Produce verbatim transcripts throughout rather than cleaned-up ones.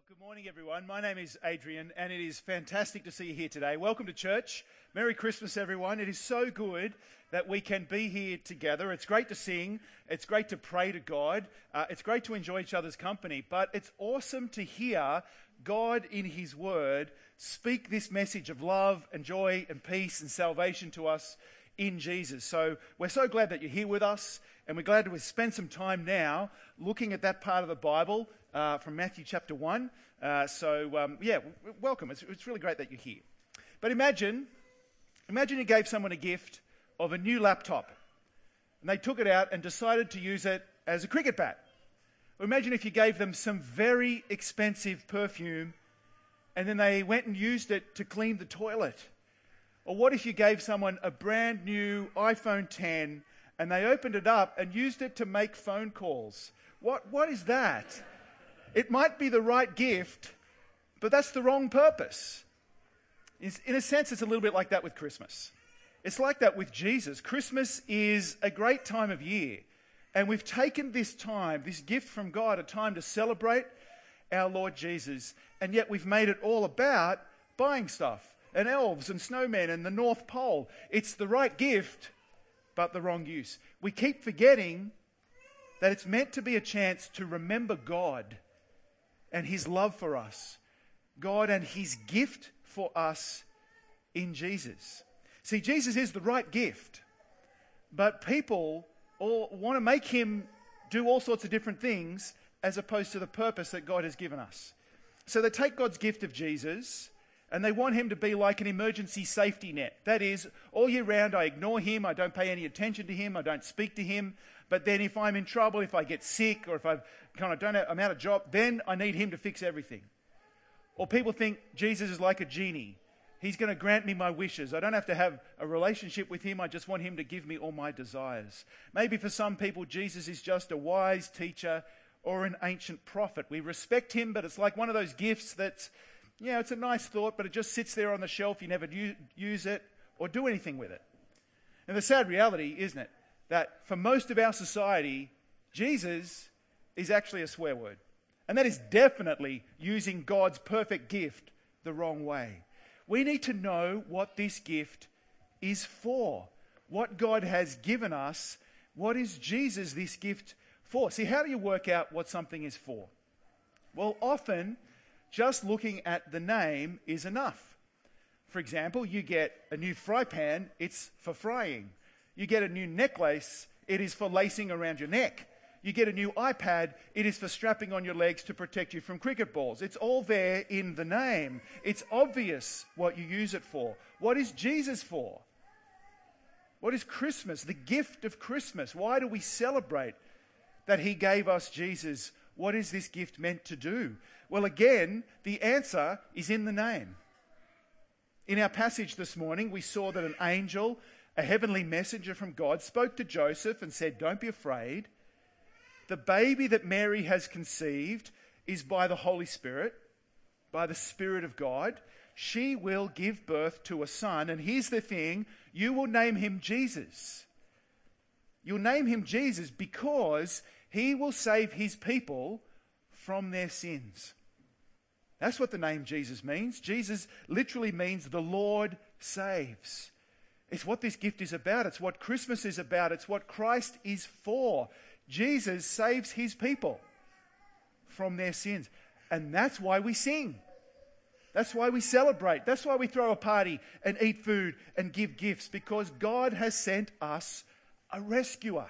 Well, good morning, everyone. My name is Adrian, and it is fantastic to see you here today. Welcome to church. Merry Christmas, everyone. It is so good that we can be here together. It's great to sing. It's great to pray to God. Uh, it's great to enjoy each other's company. But it's awesome to hear God in His Word speak this message of love and joy and peace and salvation to us in Jesus. So we're so glad that you're here with us, and we're glad to spend some time now looking at that part of the Bible uh, from Matthew chapter one. Uh, so um, yeah, w- welcome. It's, it's really great that you're here. But imagine, imagine you gave someone a gift of a new laptop, and they took it out and decided to use it as a cricket bat. Or imagine if you gave them some very expensive perfume, and then they went and used it to clean the toilet. Or what if you gave someone a brand new iPhone ten and they opened it up and used it to make phone calls? What what is that? It might be the right gift, but that's the wrong purpose. In a sense, it's a little bit like that with Christmas. It's like that with Jesus. Christmas is a great time of year, and we've taken this time, this gift from God, a time to celebrate our Lord Jesus, and yet we've made it all about buying stuff, and elves and snowmen and the North Pole. It's the right gift, but the wrong use. We keep forgetting that it's meant to be a chance to remember God and His love for us. God and His gift for us in Jesus. See, Jesus is the right gift, but people all want to make Him do all sorts of different things as opposed to the purpose that God has given us. So they take God's gift of Jesus, and they want Him to be like an emergency safety net. That is, all year round I ignore Him, I don't pay any attention to Him, I don't speak to Him. But then if I'm in trouble, if I get sick, or if I've kind of don't have, I'm out of job, then I need Him to fix everything. Or people think Jesus is like a genie. He's going to grant me my wishes. I don't have to have a relationship with Him. I just want Him to give me all my desires. Maybe for some people, Jesus is just a wise teacher or an ancient prophet. We respect Him, but it's like one of those gifts that's, yeah, it's a nice thought, but it just sits there on the shelf. You never use it or do anything with it. And the sad reality, isn't it, that for most of our society, Jesus is actually a swear word. And that is definitely using God's perfect gift the wrong way. We need to know what this gift is for, what God has given us. What is Jesus this gift for? See, how do you work out what something is for? Well, often just looking at the name is enough. For example, you get a new fry pan, it's for frying. You get a new necklace, it is for lacing around your neck. You get a new iPad, it is for strapping on your legs to protect you from cricket balls. It's all there in the name. It's obvious what you use it for. What is Jesus for? What is Christmas, the gift of Christmas? Why do we celebrate that He gave us Jesus? What is this gift meant to do? Well, again, the answer is in the name. In our passage this morning, we saw that an angel, a heavenly messenger from God, spoke to Joseph and said, "Don't be afraid. The baby that Mary has conceived is by the Holy Spirit, by the Spirit of God. She will give birth to a son, and here's the thing, you will name him Jesus. You'll name him Jesus because He will save His people from their sins." That's what the name Jesus means. Jesus literally means the Lord saves. It's what this gift is about. It's what Christmas is about. It's what Christ is for. Jesus saves His people from their sins. And that's why we sing. That's why we celebrate. That's why we throw a party and eat food and give gifts, because God has sent us a rescuer.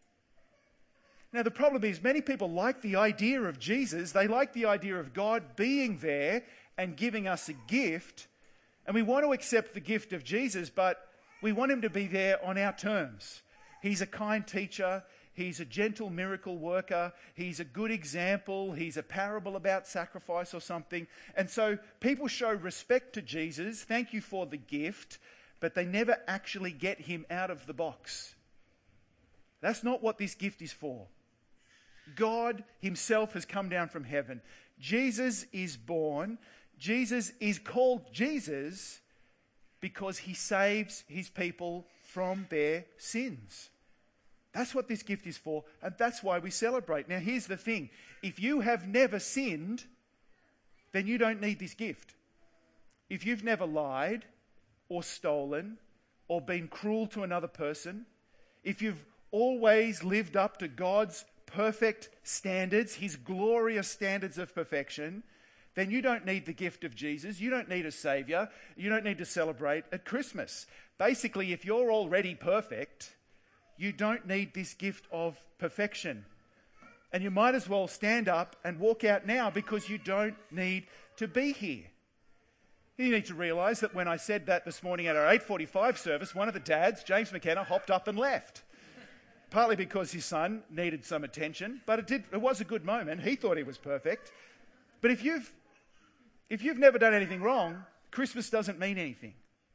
Now, the problem is many people like the idea of Jesus. They like the idea of God being there and giving us a gift. And we want to accept the gift of Jesus, but we want Him to be there on our terms. He's a kind teacher. He's a gentle miracle worker. He's a good example. He's a parable about sacrifice or something. And so people show respect to Jesus. Thank you for the gift. But they never actually get Him out of the box. That's not what this gift is for. God Himself has come down from heaven. Jesus is born. Jesus is called Jesus because He saves His people from their sins. That's what this gift is for, and that's why we celebrate. Now, here's the thing. If you have never sinned, then you don't need this gift. If you've never lied or stolen or been cruel to another person, if you've always lived up to God's perfect standards, his glorious standards of perfection, then you don't need the gift of Jesus. You don't need a savior. You don't need to celebrate at Christmas. Basically, if you're already perfect, you don't need this gift of perfection. And you might as well stand up and walk out now because you don't need to be here. You need to realise that when I said that this morning at our eight forty-five service, one of the dads, James McKenna, hopped up and left. Partly because his son needed some attention, but it did. It was a good moment. He thought he was perfect. But if you've, if you've never done anything wrong, Christmas doesn't mean anything.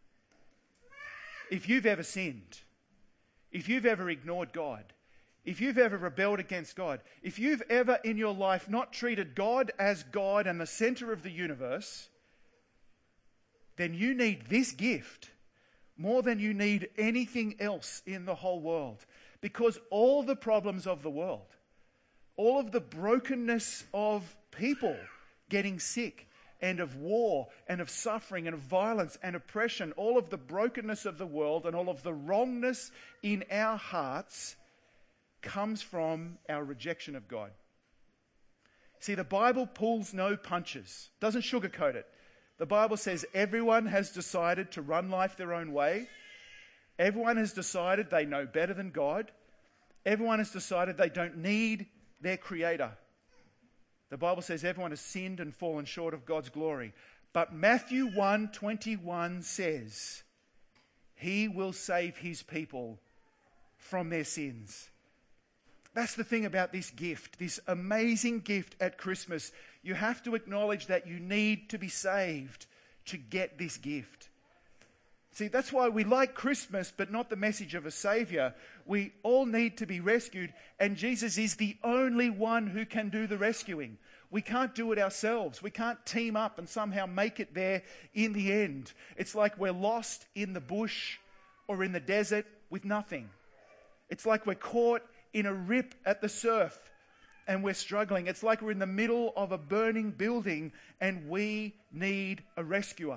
If you've ever sinned, if you've ever ignored God, if you've ever rebelled against God, if you've ever in your life not treated God as God and the centre of the universe, then you need this gift more than you need anything else in the whole world. Because all the problems of the world, all of the brokenness of people getting sick, and of war, and of suffering, and of violence, and oppression, all of the brokenness of the world and all of the wrongness in our hearts comes from our rejection of God. See, the Bible pulls no punches, doesn't sugarcoat it. The Bible says everyone has decided to run life their own way. Everyone has decided they know better than God. Everyone has decided they don't need their Creator. The Bible says everyone has sinned and fallen short of God's glory. But Matthew one twenty-one says, He will save His people from their sins. That's the thing about this gift, this amazing gift at Christmas. You have to acknowledge that you need to be saved to get this gift. See, that's why we like Christmas, but not the message of a saviour. We all need to be rescued, and Jesus is the only one who can do the rescuing. We can't do it ourselves. We can't team up and somehow make it there in the end. It's like we're lost in the bush or in the desert with nothing. It's like we're caught in a rip at the surf and we're struggling. It's like we're in the middle of a burning building and we need a rescuer.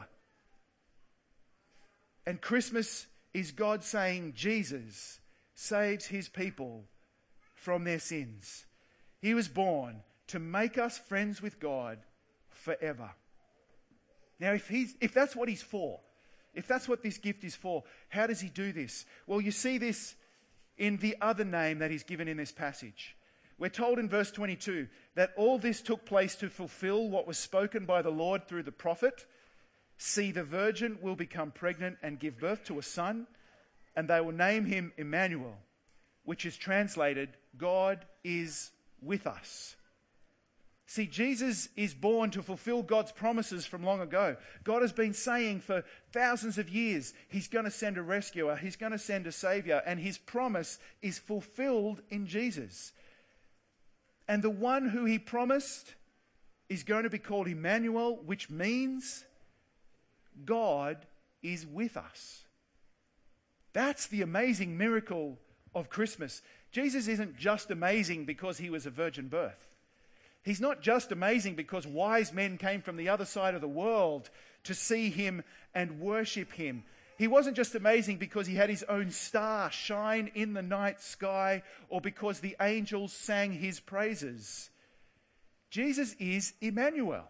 And Christmas is God saying Jesus saves his people from their sins. He was born to make us friends with God forever. Now, if he's, if that's what he's for, if that's what this gift is for, how does he do this? Well, you see this in the other name that he's given in this passage. We're told in verse twenty-two that all this took place to fulfill what was spoken by the Lord through the prophet. See, the virgin will become pregnant and give birth to a son, and they will name him Emmanuel, which is translated, God is with us. See, Jesus is born to fulfill God's promises from long ago. God has been saying for thousands of years, he's going to send a rescuer, he's going to send a saviour, and his promise is fulfilled in Jesus. And the one who he promised is going to be called Emmanuel, which means God is with us. That's the amazing miracle of Christmas. Jesus isn't just amazing because he was a virgin birth. He's not just amazing because wise men came from the other side of the world to see him and worship him. He wasn't just amazing because he had his own star shine in the night sky or because the angels sang his praises. Jesus is Emmanuel.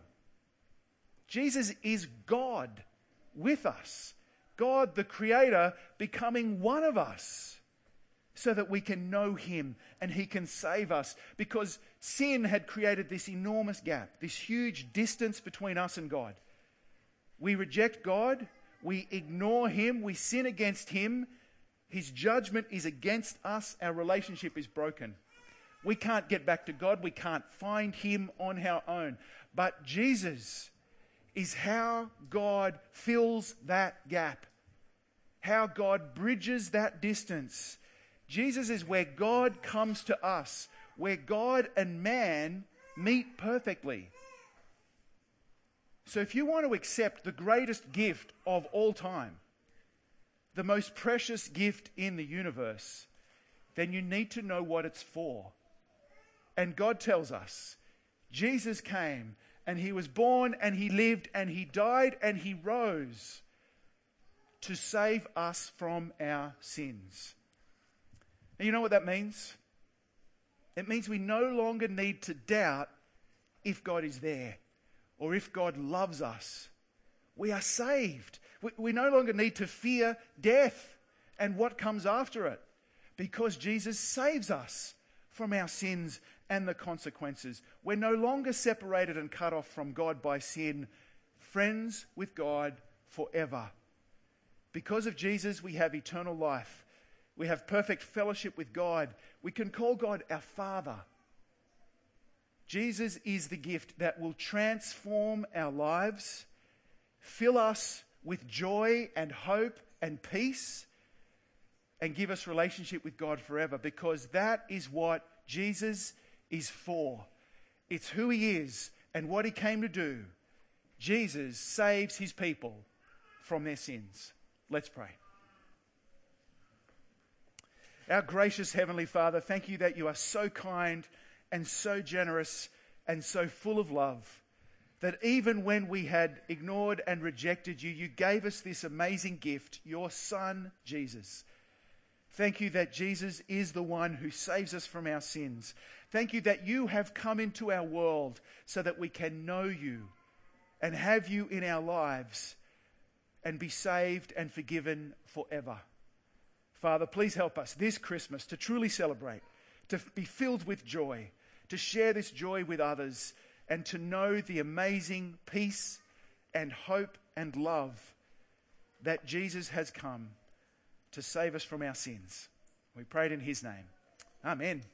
Jesus is God with us. God, the Creator, becoming one of us so that we can know him and he can save us, because sin had created this enormous gap, this huge distance between us and God. We reject God, we ignore him, we sin against him, his judgment is against us, our relationship is broken. We can't get back to God, we can't find him on our own. But Jesus is how God fills that gap, how God bridges that distance. Jesus is where God comes to us, where God and man meet perfectly. So if you want to accept the greatest gift of all time, the most precious gift in the universe, then you need to know what it's for. And God tells us, Jesus came and he was born, and he lived, and he died, and he rose to save us from our sins. And you know what that means? It means we no longer need to doubt if God is there or if God loves us. We are saved. We, we no longer need to fear death and what comes after it, because Jesus saves us from our sins and the consequences. We're no longer separated and cut off from God by sin, friends with God forever. Because of Jesus, we have eternal life. We have perfect fellowship with God. We can call God our Father. Jesus is the gift that will transform our lives, fill us with joy and hope and peace, and give us relationship with God forever, because that is what Jesus is for. It's who he is and what he came to do. Jesus saves his people from their sins. Let's pray. Our gracious Heavenly Father, thank you that you are so kind and so generous and so full of love, that even when we had ignored and rejected you, you gave us this amazing gift, your Son, Jesus. Thank you that Jesus is the one who saves us from our sins. Thank you that you have come into our world so that we can know you and have you in our lives and be saved and forgiven forever. Father, please help us this Christmas to truly celebrate, to be filled with joy, to share this joy with others, and to know the amazing peace and hope and love that Jesus has come to save us from our sins. We pray it in his name. Amen.